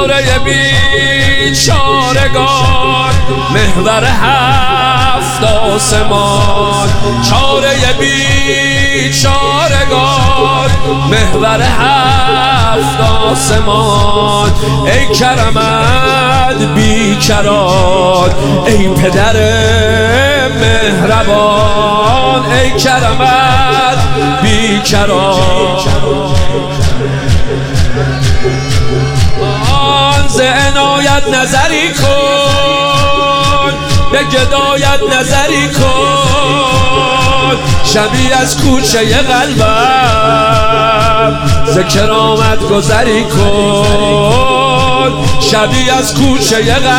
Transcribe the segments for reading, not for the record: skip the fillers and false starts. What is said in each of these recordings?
چاره بیچارگان محور هفت آسمان، چاره بیچارگان محور هفت آسمان. ای کرمت بیکران، ای پدر مهربان، ای کرمت بیکران. ز عنایت نظری کن، به گدایت نظری کن، شبیه از کوچه قلبم ز کرامت گذری کن، شبیه از کوچه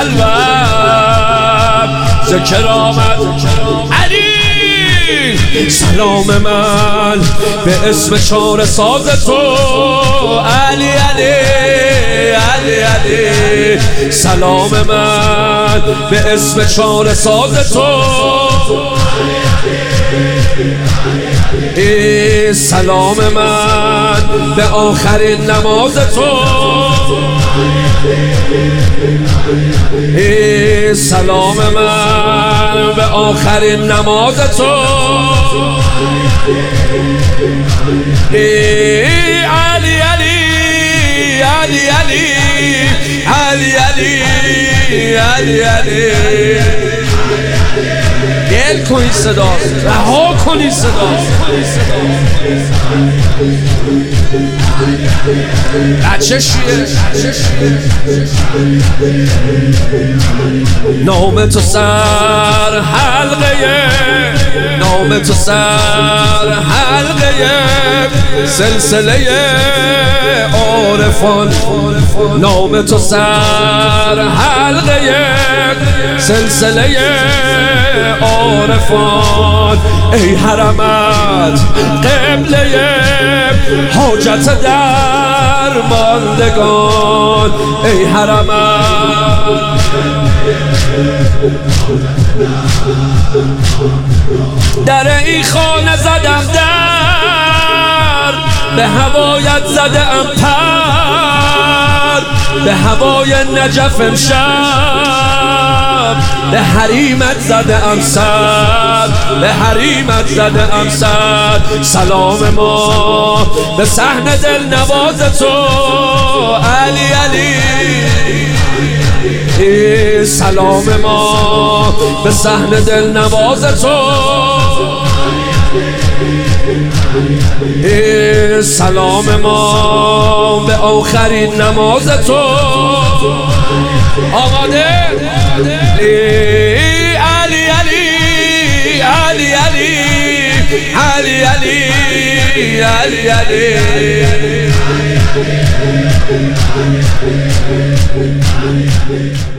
قلبم ز کرامت. علی سلام من به اسم چاره ساز تو، علی علی علی علی. سلام من به اسم چاره ساز تو، سلام من به آخرین نماز تو، سلام من به آخرین نماز تو. علی علی علی علی علی علی علی علی. گل کنی صدا، رها کنی صدا. بچه شیه نام تو سر حلقه، نام تو سر حلقه سلسله عارفان، نام تو سر حلقه سلسله عارفان. ای حرمت قبله حاجت درماندگان، ای حرمت در این خانه زدم در، به هوایت زده ام پر، به هوای نجف امشب به حریمت زده ام سر، به حریمت زده ام سر. سلام ما به صحن دل نواز تو، علی علی. سلام ما به صحن دل نواز تو، سلام ما به آخرین نماز تو. آماده علی علی علی علی علی علی علی علی.